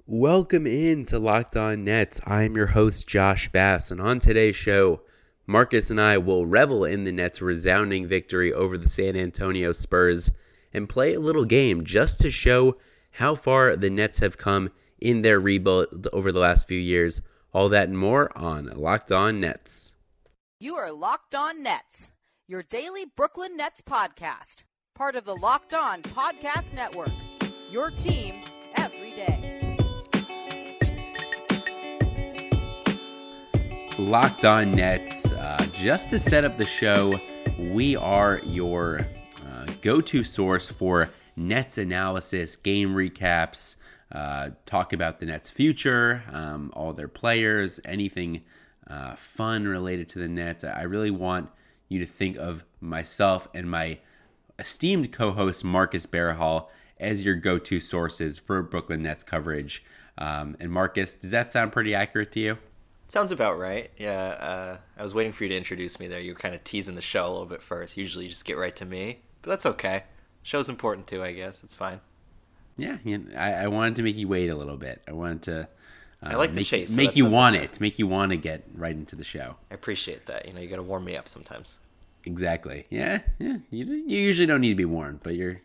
Welcome in to Locked On Nets. I am your host, Josh Bass, and on today's show, Marcus and I will revel in the Nets' resounding victory over the San Antonio Spurs and play a little game just to show how far the Nets have come in their rebuild over the last few years. All that and more on Locked On Nets. You are Locked On Nets, your daily Brooklyn Nets podcast, part of the Locked On Podcast Network, your team every day. Locked On Nets. Just to set up the show, we are your go-to source for Nets analysis, game recaps, talk about the Nets' future, all their players, anything fun related to the Nets. I really want you to think of myself and my esteemed co-host Marcus Barahal as your go-to sources for Brooklyn Nets coverage. And Marcus, does that sound pretty accurate to you? Sounds about right. Yeah, I was waiting for you to introduce me there. You were kind of teasing the show a little bit first. Usually you just get right to me, but that's okay. Show's important too, I guess. It's fine. Yeah, I wanted to make you wait a little bit. I wanted to I like the chase. Make you want it. Make you want to get right into the show. I appreciate that. You got to warm me up sometimes. Exactly. Yeah. You usually don't need to be warned, but we're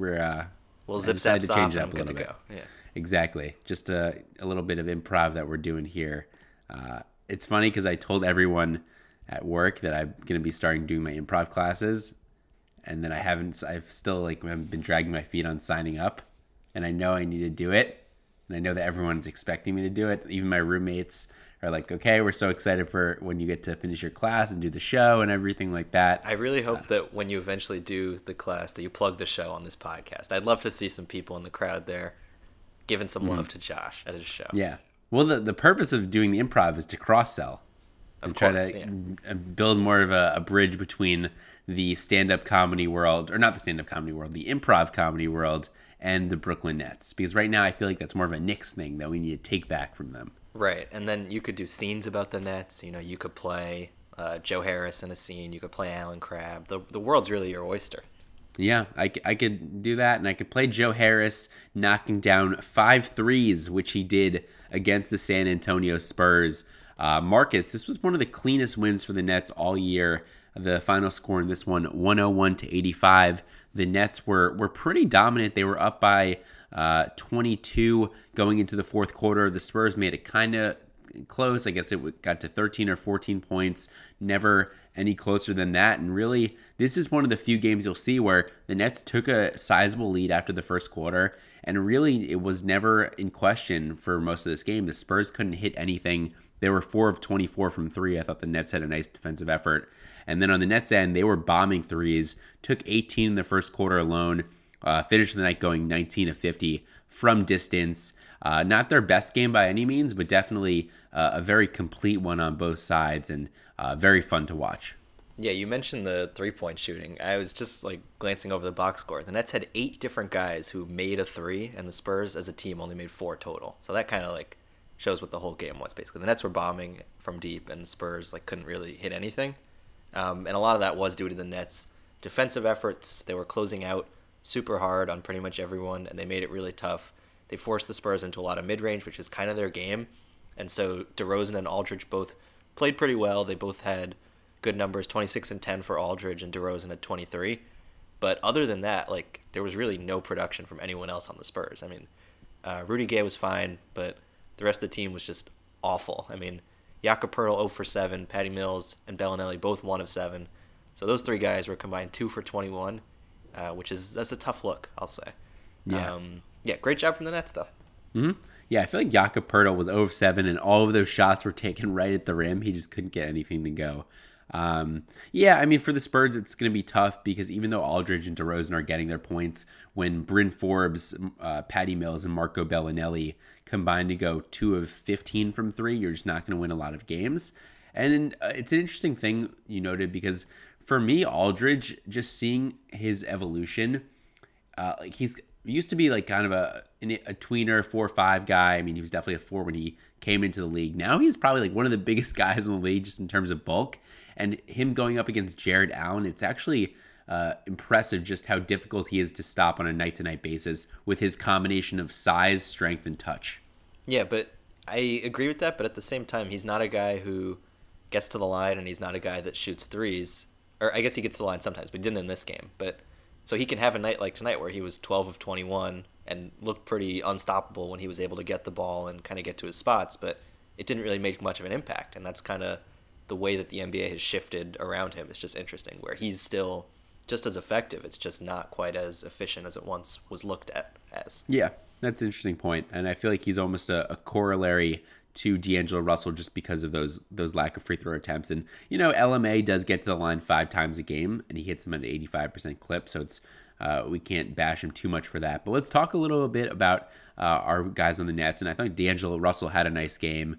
Well, zip zap to stop, change it I'm up a good little to bit. go. Yeah. Exactly. Just a little bit of improv that we're doing here. It's funny because I told everyone at work that I'm going to be starting doing my improv classes, and then I've still haven't been dragging my feet on signing up, and I know I need to do it, and I know that everyone's expecting me to do it. Even my roommates are like, okay, we're so excited for when you get to finish your class and do the show and everything like that. I really hope that when you eventually do the class that you plug the show on this podcast. I'd love to see some people in the crowd there giving some love to Josh at his show. Yeah. Well, the purpose of doing the improv is to cross-sell and try to build more of a bridge between the stand-up comedy world, or not the stand-up comedy world, the improv comedy world, and the Brooklyn Nets. Because right now I feel like that's more of a Knicks thing that we need to take back from them. Right, and then you could do scenes about the Nets. You could play Joe Harris in a scene. You could play Alan Crabb. The world's really your oyster. Yeah, I could do that, and I could play Joe Harris knocking down 5 threes, which he did against the San Antonio Spurs. Marcus, this was one of the cleanest wins for the Nets all year. The final score in this one, 101-85. The Nets were pretty dominant. They were up by 22 going into the fourth quarter. The Spurs made it kind of close. I guess it got to 13 or 14 points. Never any closer than that. And really, this is one of the few games you'll see where the Nets took a sizable lead after the first quarter. And really, it was never in question for most of this game. The Spurs couldn't hit anything. They were 4 of 24 from 3. I thought the Nets had a nice defensive effort. And then on the Nets end, they were bombing threes. Took 18 in the first quarter alone. Finished the night going 19 of 50 from distance. Not their best game by any means, but definitely a very complete one on both sides and very fun to watch. Yeah, you mentioned the three-point shooting. I was just glancing over the box score. The Nets had 8 different guys who made a three, and the Spurs as a team only made 4 total. So that kind of shows what the whole game was basically. The Nets were bombing from deep, and the Spurs couldn't really hit anything. And a lot of that was due to the Nets' defensive efforts. They were closing out super hard on pretty much everyone, and they made it really tough. They forced the Spurs into a lot of mid-range, which is kind of their game. And so DeRozan and Aldridge both played pretty well. They both had good numbers, 26 and 10 for Aldridge and DeRozan at 23. But other than that, there was really no production from anyone else on the Spurs. I mean, Rudy Gay was fine, but the rest of the team was just awful. I mean, Jakob Poeltl 0 for 7, Patty Mills and Bellinelli both 1 of 7. So those 3 guys were combined 2 for 21, that's a tough look, I'll say. Yeah. Great job from the Nets, though. Mm-hmm. Yeah, I feel like Jakob Poeltl was 0 of 7, and all of those shots were taken right at the rim. He just couldn't get anything to go. For the Spurs, it's going to be tough because even though Aldridge and DeRozan are getting their points, when Bryn Forbes, Patty Mills, and Marco Bellinelli combine to go 2 of 15 from 3, you're just not going to win a lot of games. And it's an interesting thing you noted because for me, Aldridge, just seeing his evolution, he's used to be kind of a tweener 4-5 guy. I mean, he was definitely a 4 when he came into the league. Now he's probably one of the biggest guys in the league just in terms of bulk. And him going up against Jared Allen, it's actually impressive just how difficult he is to stop on a night-to-night basis with his combination of size, strength, and touch. Yeah, but I agree with that. But at the same time, he's not a guy who gets to the line, and he's not a guy that shoots threes. Or I guess he gets to the line sometimes, but he didn't in this game. But so he can have a night like tonight where he was 12 of 21 and looked pretty unstoppable when he was able to get the ball and kind of get to his spots. But it didn't really make much of an impact, and that's kind of the way that the NBA has shifted around him. It's just interesting where he's still just as effective. It's just not quite as efficient as it once was looked at as. Yeah, that's an interesting point, and I feel like he's almost a corollary to D'Angelo Russell just because of those lack of free throw attempts. And LMA does get to the line 5 times a game, and he hits them at an 85% clip, so it's we can't bash him too much for that. But let's talk a little bit about our guys on the Nets, and I think D'Angelo Russell had a nice game.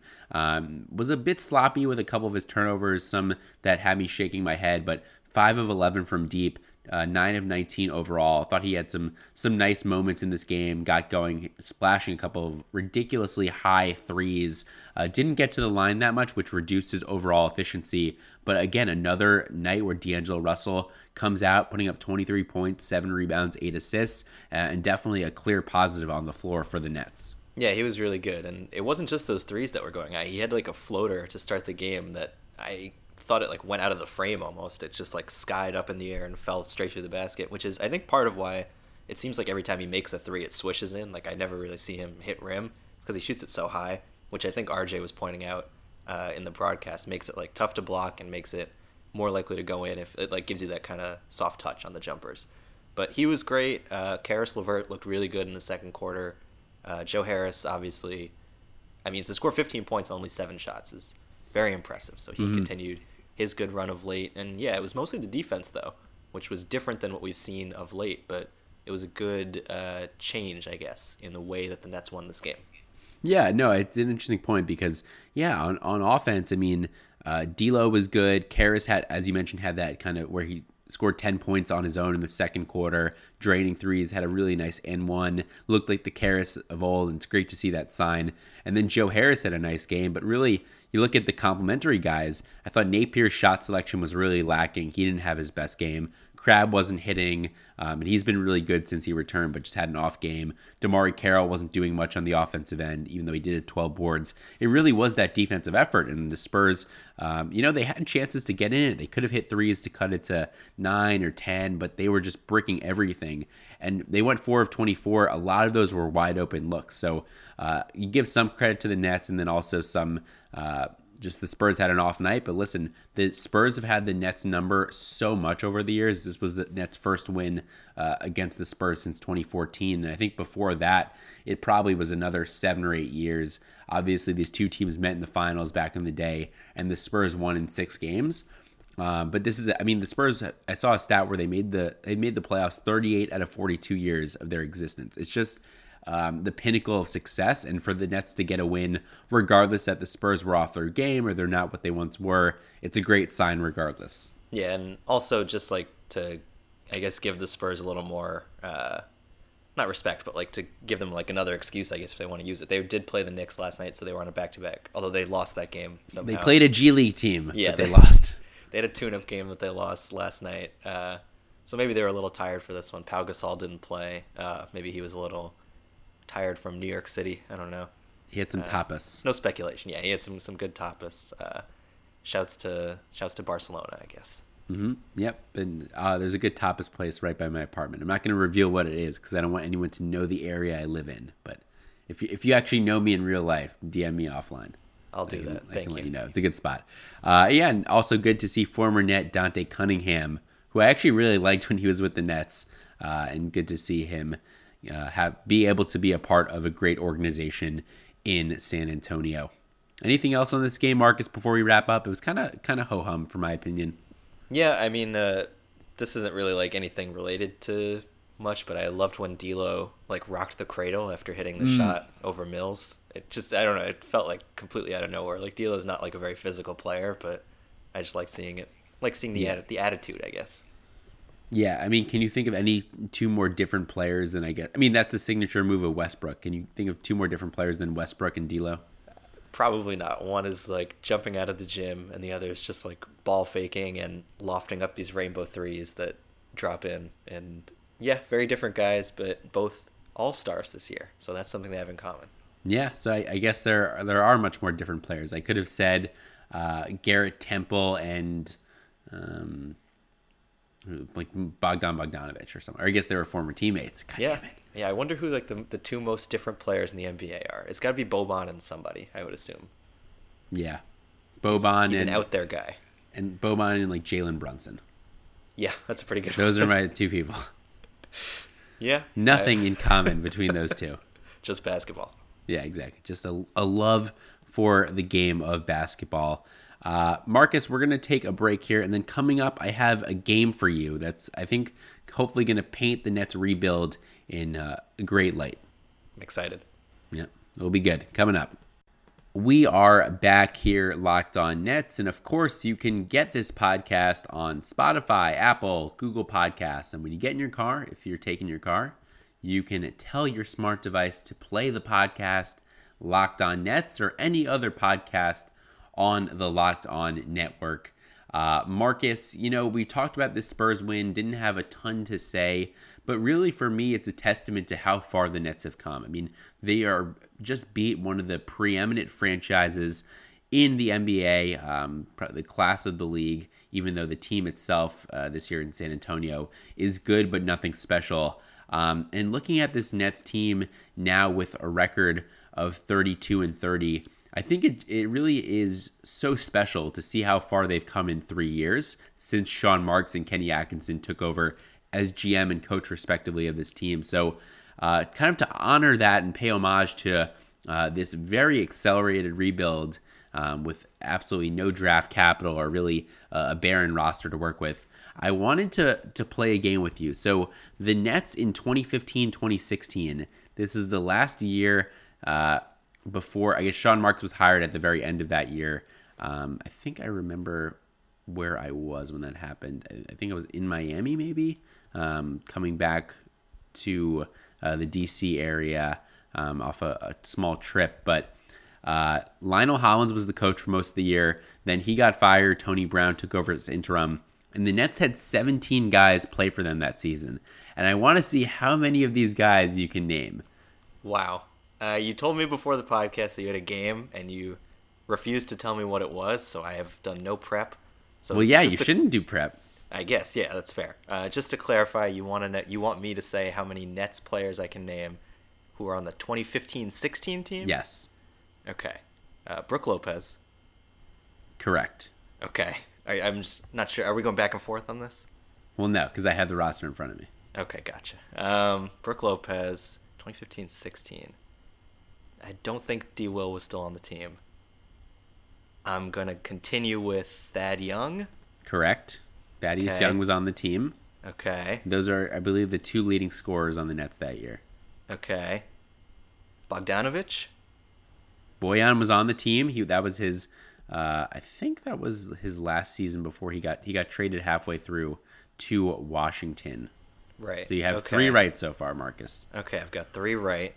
Was a bit sloppy with a couple of his turnovers, some that had me shaking my head, but 5 of 11 from deep. 9 of 19 overall. I thought he had some nice moments in this game. Got going, splashing a couple of ridiculously high threes. Didn't get to the line that much, which reduced his overall efficiency. But again, another night where D'Angelo Russell comes out, putting up 23 points, 7 rebounds, 8 assists, and definitely a clear positive on the floor for the Nets. Yeah, he was really good. And it wasn't just those threes that were going. He had like a floater to start the game that I thought it like went out of the frame almost. It just like skied up in the air and fell straight through the basket, which is I think part of why it seems like every time he makes a three it swishes in. Like I never really see him hit rim because he shoots it so high, which I think RJ was pointing out in the broadcast makes it like tough to block and makes it more likely to go in if it like gives you that kind of soft touch on the jumpers. But he was great. Karis LeVert looked really good in the second quarter. Joe Harris obviously, I mean, to score 15 points on only 7 shots is very impressive. So he continued his good run of late. And yeah, it was mostly the defense, though, which was different than what we've seen of late. But it was a good change, I guess, in the way that the Nets won this game. Yeah, no, it's an interesting point because, yeah, on offense, I mean, D'Lo was good. Karis had, as you mentioned, had that kind of where he scored 10 points on his own in the second quarter, draining threes, had a really nice N1, looked like the Karis of old, and it's great to see that sign. And then Joe Harris had a nice game, but really, you look at the complementary guys, I thought Napier's shot selection was really lacking. He didn't have his best game. Crabbe wasn't hitting, and he's been really good since he returned, but just had an off game. Damari Carroll wasn't doing much on the offensive end, even though he did 12 boards. It really was that defensive effort, and the Spurs, they had chances to get in it. They could have hit threes to cut it to 9 or 10, but they were just bricking everything. And they went 4 of 24. A lot of those were wide open looks. So you give some credit to the Nets, and then also some just the Spurs had an off night. But listen, the Spurs have had the Nets number so much over the years. This was the Nets' first win against the Spurs since 2014. And I think before that, it probably was another 7 or 8 years. Obviously, these two teams met in the finals back in the day, and the Spurs won in 6 games. But this is, I mean, the Spurs, I saw a stat where they made the playoffs 38 out of 42 years of their existence. It's just the pinnacle of success, and for the Nets to get a win, regardless that the Spurs were off their game or they're not what they once were, it's a great sign regardless. Yeah, and also just like to, I guess, give the Spurs a little more, not respect, but like to give them like another excuse, I guess, if they want to use it. They did play the Knicks last night, so they were on a back-to-back, although they lost that game somehow. They played a G League team, but they lost. They had a tune-up game that they lost last night, so maybe they were a little tired for this one. Pau Gasol didn't play. Maybe he was a little tired from New York City. I don't know. He had some tapas. No speculation. Yeah, he had some good tapas. Shouts to Barcelona, I guess. Mm-hmm. Yep. And there's a good tapas place right by my apartment. I'm not going to reveal what it is because I don't want anyone to know the area I live in. But if you actually know me in real life, DM me offline. I'll do that. I can let you know. It's a good spot. Yeah, and also good to see former Net Dante Cunningham, who I actually really liked when he was with the Nets, and good to see him be able to be a part of a great organization in San Antonio. Anything else on this game, Marcus, before we wrap up? It was kind of ho-hum, for my opinion. Yeah, I mean, this isn't really like anything related to much, but I loved when D'Lo like rocked the cradle after hitting the shot over Mills. It just, I don't know, it felt like completely out of nowhere. Like D'Lo's not like a very physical player, but I just like seeing it, like seeing the attitude, I guess. Yeah, I mean, can you think of any 2 more different players than that's the signature move of Westbrook. Can you think of 2 more different players than Westbrook and D'Lo? Probably not. One is like jumping out of the gym, and the other is just like ball faking and lofting up these rainbow threes that drop in. And yeah, very different guys, but both all-stars this year. So that's something they have in common. Yeah, so I guess there are much more different players. I could have said Garrett Temple and um, like Bogdan Bogdanovic or something. Or I guess they were former teammates. God Yeah. damn it. Yeah, I wonder who like the two most different players in the NBA are. It's got to be Boban and somebody, I would assume. Yeah, Boban He's and an out there guy. Boban and like Jalen Brunson. Yeah, that's a pretty good Those one. are my two people. Yeah. Nothing in common between those two. Just basketball. Yeah, exactly. Just a love for the game of basketball. Marcus, we're going to take a break here, and then coming up, I have a game for you that's, I think, hopefully going to paint the Nets rebuild in a great light. I'm excited. Yeah, it'll be good. Coming up. We are back here, Locked On Nets, and of course, you can get this podcast on Spotify, Apple, Google Podcasts, and when you get in your car, if you're taking your car, you can tell your smart device to play the podcast Locked On Nets or any other podcast on the Locked On Network. Marcus, we talked about this Spurs win, didn't have a ton to say, but really for me, it's a testament to how far the Nets have come. I mean, they are just beat one of the preeminent franchises in the NBA, the class of the league, even though the team itself this year in San Antonio is good, but nothing special. And looking at this Nets team now with a record of 32-30, I think it really is so special to see how far they've come in 3 years since Sean Marks and Kenny Atkinson took over as GM and coach respectively of this team. So kind of to honor that and pay homage to this very accelerated rebuild with absolutely no draft capital or really a barren roster to work with, I wanted to play a game with you. So the Nets in 2015-2016, this is the last year before, I guess Sean Marks was hired at the very end of that year. I think I remember where I was when that happened. I think I was in Miami maybe, coming back to the DC area off a small trip. But Lionel Hollins was the coach for most of the year. Then he got fired. Tony Brown took over as interim. And the Nets had 17 guys play for them that season. And I want to see how many of these guys you can name. Wow. You told me before the podcast that you had a game, and you refused to tell me what it was, so I have done no prep. So well, yeah, you shouldn't do prep. I guess, yeah, that's fair. Just to clarify, you want me to say how many Nets players I can name who are on the 2015-16 team? Yes. Okay. Brook Lopez. Correct. Okay. I'm just not sure. Are we going back and forth on this? Well, no, because I have the roster in front of me. Okay, gotcha. Brook Lopez, 2015-16. I don't think D. Will was still on the team. I'm going to continue with Thad Young. Correct. Thaddeus Okay. Young was on the team. Okay. Those are, I believe, the two leading scorers on the Nets that year. Okay. Bogdanovich. Bojan was on the team. That was his. I think that was his last season before he got traded halfway through to Washington. Right. So you have okay. 3 right so far, Marcus. Okay, I've got 3 right.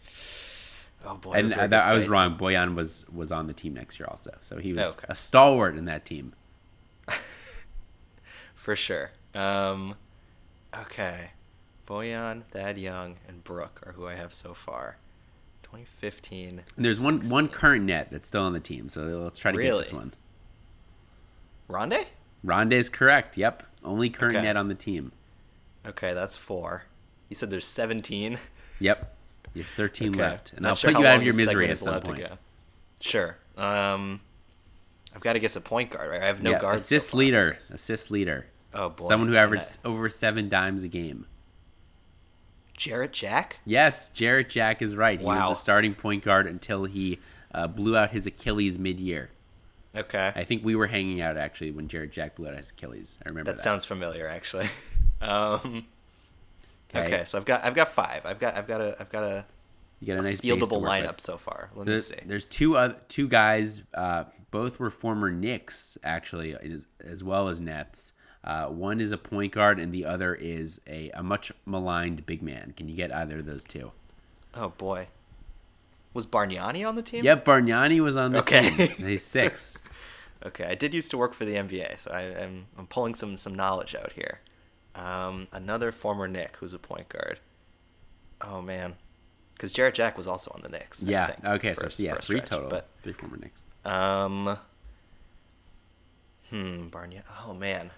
Oh boy, And this is where it gets I was dicey. wrong. Bojan was on the team next year also. So he was Okay. a stalwart in that team. For sure. Okay. Bojan, Thad Young, and Brook are who I have so far. 2015. And there's one current Net that's still on the team. So let's try to get this Really? one. Rondé? Rondé is correct. Yep. Only current Okay. Net on the team. Okay, that's 4. You said there's 17. Yep. You have 13 Okay. left. And Not I'll sure put how you out long of your this misery segment at is some allowed to point. go. Sure. I've got to guess a point guard, right? I have no Yeah, guards. so assist far. leader. Assist leader. Oh boy. Someone who And averaged over 7 dimes a game. Jarrett Jack? Yes, Jarrett Jack is right. He Wow. was the starting point guard until he blew out his Achilles mid-year. Okay. I think we were hanging out actually when Jarrett Jack blew out his Achilles. I remember that. That sounds familiar, actually. Okay, so I've got 5. I've got a You got a nice base to fieldable work lineup with. so far. Let me see. There's two guys. Both were former Knicks actually, as well as Nets. One is a point guard, and the other is a much maligned big man. Can you get either of those two? Oh boy, was Bargnani on the team? Yep, Bargnani was on the Okay. team. He's 6. Okay, I did used to work for the NBA, so I'm pulling some knowledge out here. Another former Knick who's a point guard. Oh man, because Jarrett Jack was also on the Knicks. I Yeah. think, Okay. for So a three stretch, total. But 3 former Knicks. Barnett. Oh man.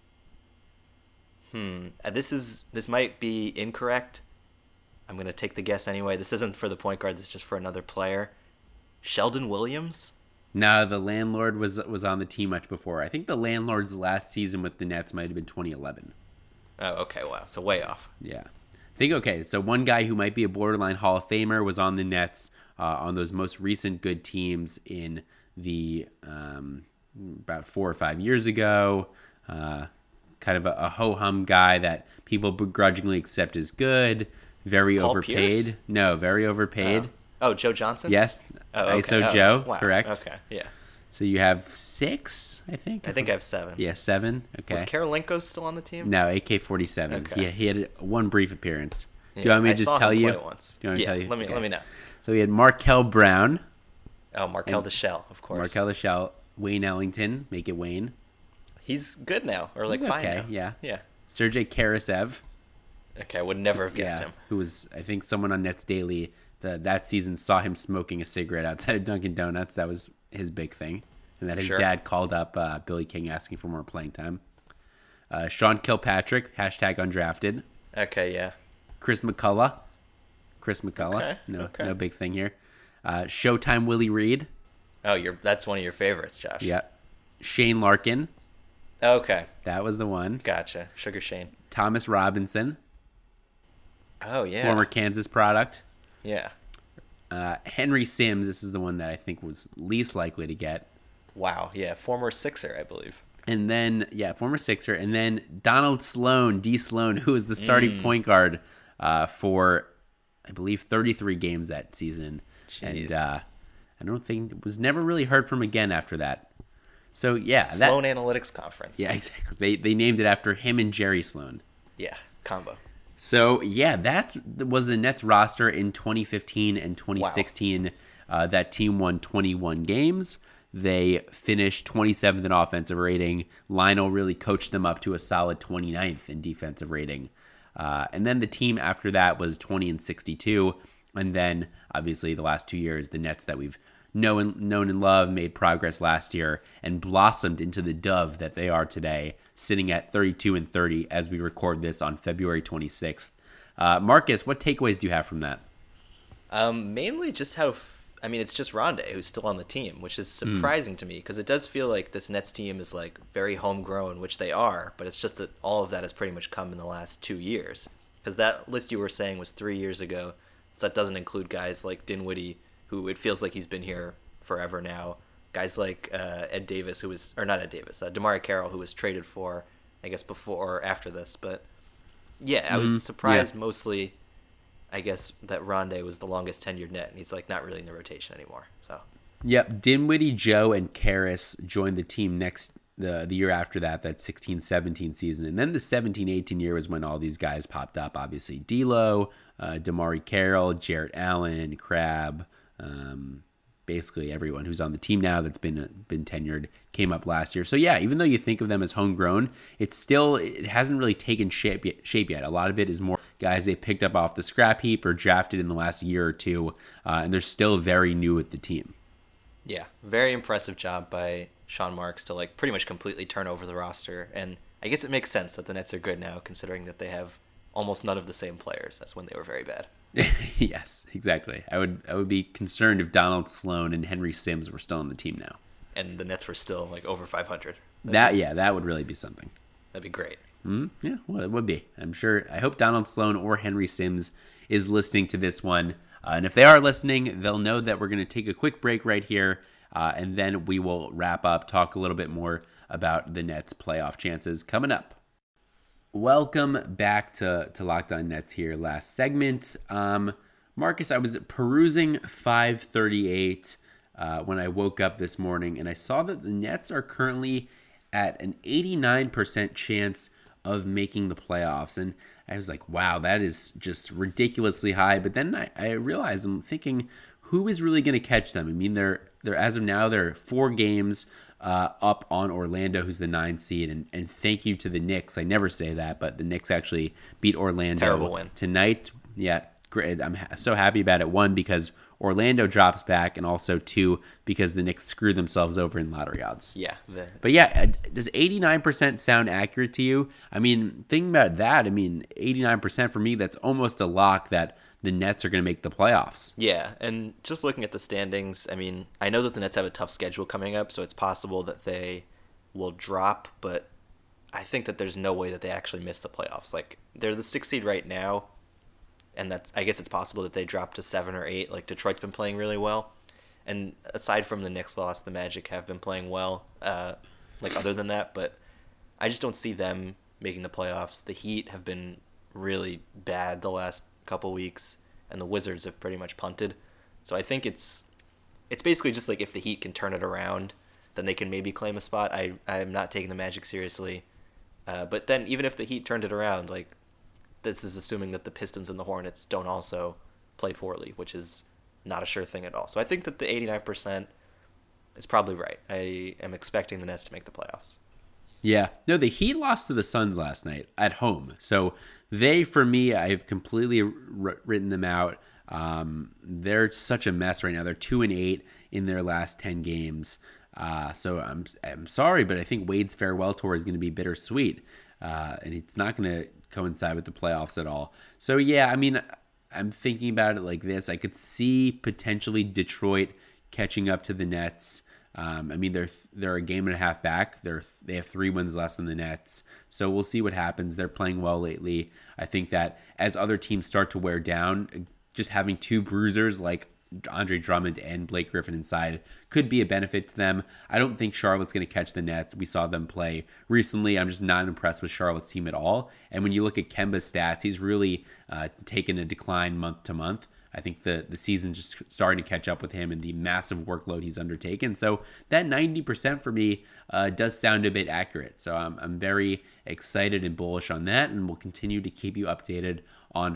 This might be incorrect. I'm gonna take the guess anyway. This isn't for the point guard. This is just for another player. Sheldon Williams. No, the landlord was on the team much before. I think the landlord's last season with the Nets might have been 2011. Oh, okay. Wow. So way off. Yeah. Okay, so one guy who might be a borderline Hall of Famer was on the Nets on those most recent good teams in the about 4 or 5 years ago. Kind of a ho-hum guy that people begrudgingly accept as good. Very Paul overpaid. Pierce? No, very overpaid. Oh, Joe Johnson? Yes. Oh, okay. ISO Joe, Wow. correct. Okay, yeah. So you have 6, I think? I think I have 7. Yeah, 7. Okay. Was Karolinko still on the team? No, AK-47. Okay. He had one brief appearance. Yeah, Do you want me to I just saw tell him you? play once. Do you want me to Yeah, tell you? let Okay. me know. So we had Markel Brown, Oh, Markel And- the Shell, of course. Markel the Shell, Wayne Ellington, make it Wayne, He's good now, or like He's fine okay, now. yeah. Yeah. Sergei Karasev, Okay, I would never have guessed him. who was, I think, someone on Nets Daily that season saw him smoking a cigarette outside of Dunkin' Donuts. That was his big thing. And that his Sure. dad called up Billy King asking for more playing time. Sean Kilpatrick, #undrafted. Okay, yeah. Chris McCullough. Okay, No, okay. no big thing here. Showtime Willie Reed. Oh, that's one of your favorites, Josh. Yeah. Shane Larkin. Okay, That was the one. gotcha. Sugar Shane. Thomas Robinson, Oh, yeah. former Kansas product. Yeah. Henry Sims. This is the one that I think was least likely to get. Wow, yeah. Former Sixer, I believe. And then, former Sixer. And then Donald Sloan, D. Sloan, who was the starting point guard for, I believe, 33 games that season. Jeez. And I don't think, was never really heard from again after that. So, Sloan Analytics Conference. Yeah, exactly. They named it after him and Jerry Sloan. Yeah, combo. So, that was the Nets roster in 2015 and 2016. That team won 21 games. They finished 27th in offensive rating. Lionel really coached them up to a solid 29th in defensive rating. And then the team after that was 20 and 62. And then, obviously, the last 2 years, the Nets that we've known and loved made progress last year and blossomed into the dove that they are today, sitting at 32 and 30 as we record this on February 26th. Marcus, what takeaways do you have from that? Mainly just how, it's just Rondé who's still on the team, which is surprising to me because it does feel like this Nets team is like very homegrown, which they are, but it's just that all of that has pretty much come in the last 2 years. Because that list you were saying was 3 years ago, so that doesn't include guys like Dinwiddie, who it feels like he's been here forever now. Guys like Ed Davis, DeMar Carroll, who was traded for, I guess, before or after this. But yeah, I was surprised mostly, I guess, that Rondé was the longest tenured Net, and he's like not really in the rotation anymore. So. Yep, Dinwiddie, Joe, and Karras joined the team the year after that 16-17 season. And then the 17-18 year was when all these guys popped up. Obviously, D'Lo, DeMar Carroll, Jarrett Allen, Crabbe, basically everyone who's on the team now that's been tenured came up last year. So even though you think of them as homegrown, it hasn't really taken shape yet. A lot of it is more guys they picked up off the scrap heap or drafted in the last year or two, and they're still very new with the team. Yeah, very impressive job by Sean Marks to like pretty much completely turn over the roster, and I guess it makes sense that the Nets are good now considering that they have almost none of the same players as when they were very bad. Yes, exactly. I would be concerned if Donald Sloan and Henry Sims were still on the team now. And the Nets were still like over 500. That would really be something. That'd be great. Yeah, well, it would be. I'm sure. I hope Donald Sloan or Henry Sims is listening to this one. And if they are listening, they'll know that we're going to take a quick break right here. And then we will wrap up, talk a little bit more about the Nets' playoff chances coming up. Welcome back to Locked On Nets here. Last segment. Marcus, I was perusing 538 when I woke up this morning, and I saw that the Nets are currently at an 89% chance of making the playoffs. And I was like, wow, that is just ridiculously high. But then I realized, I'm thinking, who is really going to catch them? I mean, they're as of now, they're 4 games up on Orlando, who's the 9 seed. And thank you to the Knicks. I never say that, but the Knicks actually beat Orlando Terrible win. tonight. Yeah, great. I'm so happy about it. One, because Orlando drops back, and also two, because the Knicks screw themselves over in lottery odds. Yeah. But yeah, does 89% sound accurate to you? I mean, thinking about that, 89% for me, that's almost a lock that the Nets are going to make the playoffs. Yeah, and just looking at the standings, I mean, I know that the Nets have a tough schedule coming up, so it's possible that they will drop, but I think that there's no way that they actually miss the playoffs. Like, they're the 6th seed right now, and I guess it's possible that they drop to 7 or 8. Like, Detroit's been playing really well. And aside from the Knicks loss, the Magic have been playing well, other than that, but I just don't see them making the playoffs. The Heat have been really bad the last couple weeks, and the Wizards have pretty much punted. So I think it's basically just like if the Heat can turn it around, then they can maybe claim a spot. I'm not taking the Magic seriously. But then even if the Heat turned it around, like, this is assuming that the Pistons and the Hornets don't also play poorly, which is not a sure thing at all. So I think that the 89% is probably right. I am expecting the Nets to make the playoffs. Yeah. No, the Heat lost to the Suns last night at home. So they, for me, I've completely written them out. They're such a mess right now. They're 2-8 in their last 10 games. So I'm sorry, but I think Wade's farewell tour is going to be bittersweet. And it's not going to coincide with the playoffs at all. So yeah, I'm thinking about it like this. I could see potentially Detroit catching up to the Nets. They're a game and a half back. They have 3 wins less than the Nets. So we'll see what happens. They're playing well lately. I think that as other teams start to wear down, just having 2 bruisers like Andre Drummond and Blake Griffin inside could be a benefit to them. I don't think Charlotte's going to catch the Nets. We saw them play recently. I'm just not impressed with Charlotte's team at all. And when you look at Kemba's stats, he's really taken a decline month to month. I think the season's just starting to catch up with him and the massive workload he's undertaken. So that 90% for me does sound a bit accurate. So I'm very excited and bullish on that, and we'll continue to keep you updated on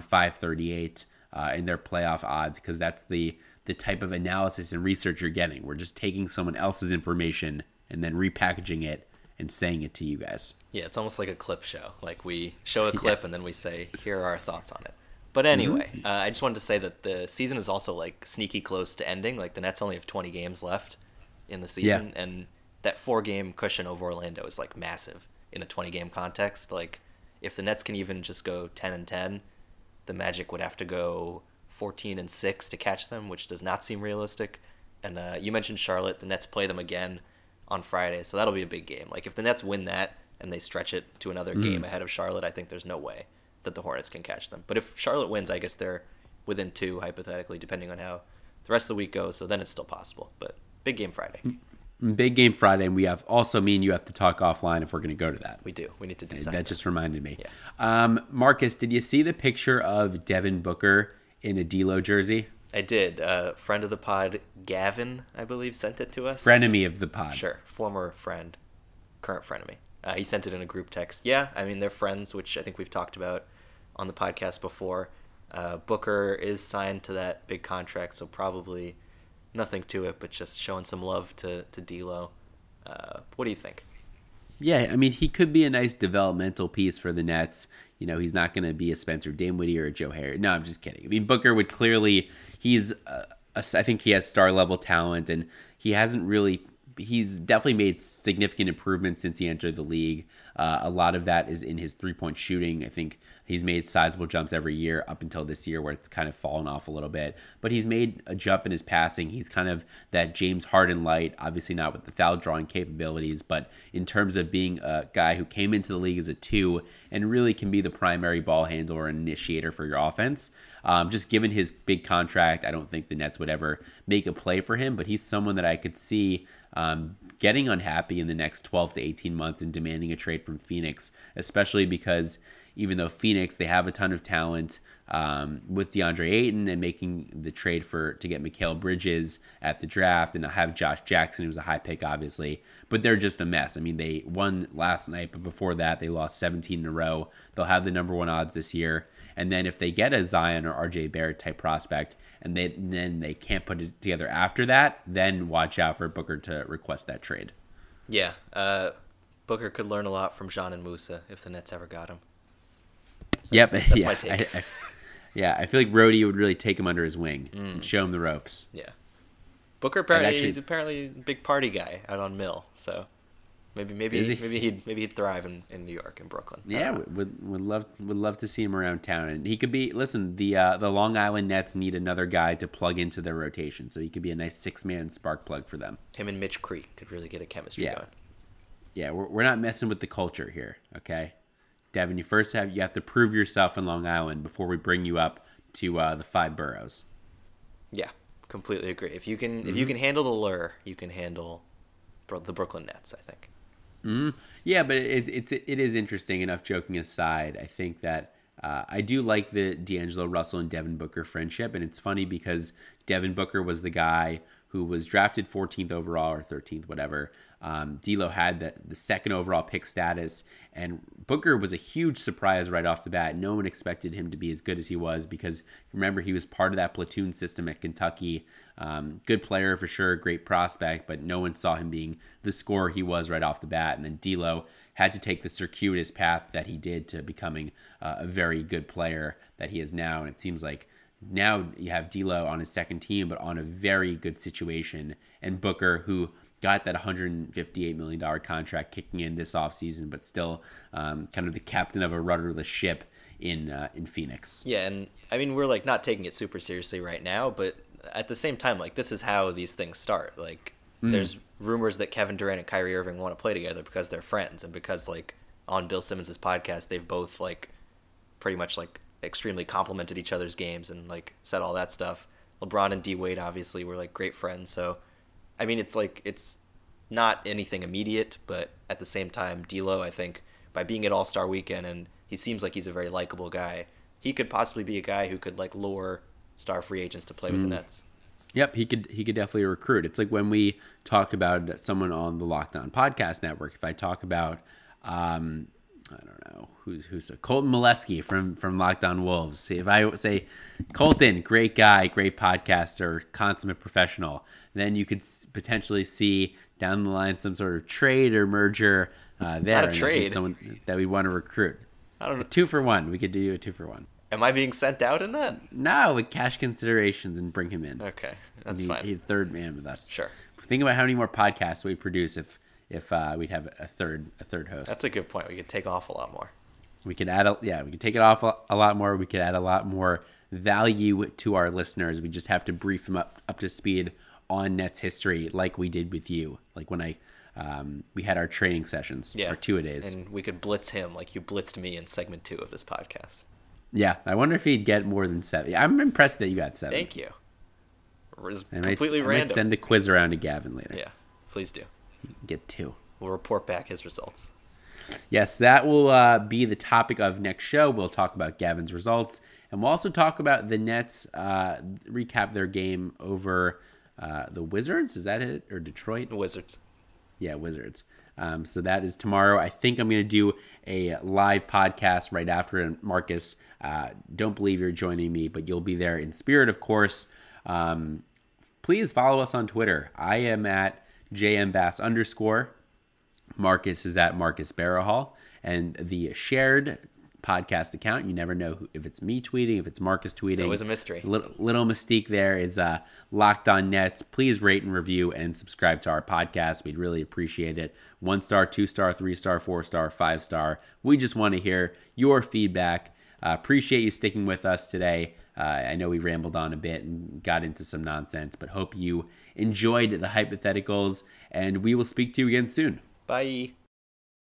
538 in their playoff odds, because that's the type of analysis and research you're getting. We're just taking someone else's information and then repackaging it and saying it to you guys. Yeah, it's almost like a clip show. Like, we show a clip and then we say, here are our thoughts on it. But anyway, I just wanted to say that the season is also, like, sneaky close to ending. Like, the Nets only have 20 games left in the season, and that 4-game cushion over Orlando is, like, massive in a 20-game context. Like, if the Nets can even just go 10-10, the Magic would have to go 14-6 to catch them, which does not seem realistic. And you mentioned Charlotte. The Nets play them again on Friday, so that'll be a big game. Like, if the Nets win that and they stretch it to another game ahead of Charlotte, I think there's no way that the Hornets can catch them. But if Charlotte wins, I guess they're within 2, hypothetically, depending on how the rest of the week goes, so then it's still possible. But big game Friday. Big game Friday, and we have also, me and you have to talk offline if we're going to go to that. We do. We need to decide. That just reminded me. Yeah. Marcus, did you see the picture of Devin Booker in a D'Lo jersey? I did. Friend of the pod, Gavin, I believe, sent it to us. Frenemy of the pod. Sure. Former friend. Current frenemy. He sent it in a group text. Yeah, they're friends, which I think we've talked about on the podcast before. Booker is signed to that big contract, so probably nothing to it, but just showing some love to D'Lo. What do you think? Yeah, he could be a nice developmental piece for the Nets. He's not going to be a Spencer Dinwiddie or a Joe Harris. No, I'm just kidding. Booker would clearly, I think he has star-level talent, and he's definitely made significant improvements since he entered the league. A lot of that is in his three-point shooting. I think he's made sizable jumps every year up until this year, where it's kind of fallen off a little bit. But he's made a jump in his passing. He's kind of that James Harden light, obviously not with the foul drawing capabilities, but in terms of being a guy who came into the league as a 2 and really can be the primary ball handler and initiator for your offense. Just given his big contract, I don't think the Nets would ever make a play for him, but he's someone that I could see getting unhappy in the next 12 to 18 months and demanding a trade from Phoenix, especially because even though Phoenix, they have a ton of talent with DeAndre Ayton and making the trade to get Mikal Bridges at the draft, and have Josh Jackson, who's a high pick, obviously. But they're just a mess. They won last night, but before that, they lost 17 in a row. They'll have the number 1 odds this year. And then if they get a Zion or RJ Barrett type prospect, and then they can't put it together after that, then watch out for Booker to request that trade. Yeah, Booker could learn a lot from John and Musa if the Nets ever got him. Yep. That's my take. Yeah, I feel like Rhodey would really take him under his wing and show him the ropes. Yeah. Booker he's apparently a big party guy out on Mill, so maybe he'd thrive in New York and Brooklyn. Yeah, would love to see him around town, and he could be. Listen, the Long Island Nets need another guy to plug into their rotation, so he could be a nice 6-man spark plug for them. Him and Mitch Creek could really get a chemistry going. Yeah, we're not messing with the culture here, okay? Devin, you have to prove yourself in Long Island before we bring you up to the 5 boroughs. Yeah, completely agree. If you can handle the lure, you can handle the Brooklyn Nets, I think. Mm-hmm. Yeah, but it is interesting enough. Joking aside, I think that I do like the D'Angelo Russell and Devin Booker friendship, and it's funny because Devin Booker was the guy who was drafted 14th overall or 13th, whatever. D'Lo had the 2nd overall pick status, and Booker was a huge surprise right off the bat. No one expected him to be as good as he was because, remember, he was part of that platoon system at Kentucky. Good player for sure, great prospect, but no one saw him being the scorer he was right off the bat. And then D'Lo had to take the circuitous path that he did to becoming a very good player that he is now. And it seems like now you have D'Lo on his second team, but on a very good situation, and Booker, who got that $158 million contract kicking in this offseason, but still kind of the captain of a rudderless ship in Phoenix. Yeah, and I mean, we're like not taking it super seriously right now, but at the same time, like, this is how these things start. Like, there's rumors that Kevin Durant and Kyrie Irving want to play together because they're friends, and because, like, on Bill Simmons' podcast, they've both, like, pretty much, like, extremely complimented each other's games and, like, said all that stuff. LeBron and D Wade obviously were, like, great friends, so I mean, it's not anything immediate, but at the same time, D'Lo, I think, by being at All-Star Weekend, and he seems like he's a very likable guy, he could possibly be a guy who could, like, lure star free agents to play with the Nets. Yep, he could definitely recruit. It's like when we talk about someone on the Locked On Podcast Network. If I talk about, I don't know, who's Colton Molesky from Locked On Wolves. If I say Colton, great guy, great podcaster, consummate professional, then you could potentially see down the line some sort of trade or merger there. Not a trade. Someone that we want to recruit. I don't know. 2-for-1. We could do a 2-for-1. Am I being sent out in that? No, with cash considerations and bring him in. Okay, that's fine. He's third man with us. Sure. Think about how many more podcasts we'd produce if we'd have a third host. That's a good point. We could take off a lot more. We could we could take it off a lot more. We could add a lot more value to our listeners. We just have to brief them up to speed on Nets history, like we did with you. Like when we had our training sessions, our 2-a-days, and we could blitz him like you blitzed me in segment 2 of this podcast. Yeah, I wonder if he'd get more than 7. I'm impressed that you got 7. Thank you. It was completely random. I might send a quiz around to Gavin later. Yeah, please do. Get 2. We'll report back his results. Yes, that will be the topic of next show. We'll talk about Gavin's results, and we'll also talk about the Nets, recap their game over the Wizards. Is that it? Or Detroit? Wizards. Yeah, Wizards. So that is tomorrow. I think I'm going to do a live podcast right after. And Marcus, don't believe you're joining me, but you'll be there in spirit, of course. Please follow us on Twitter. I am at JMBass_. Marcus is at Marcus Barrahall. And the shared podcast account, you never know if it's me tweeting, if it's Marcus tweeting. It's always a mystery. Little mystique there is Locked On Nets. Please rate and review and subscribe to our podcast. We'd really appreciate it. 1-star, 2-star, 3-star, 4-star, 5-star. We just want to hear your feedback. Appreciate you sticking with us today. I know we rambled on a bit and got into some nonsense, but hope you enjoyed the hypotheticals, and we will speak to you again soon. Bye.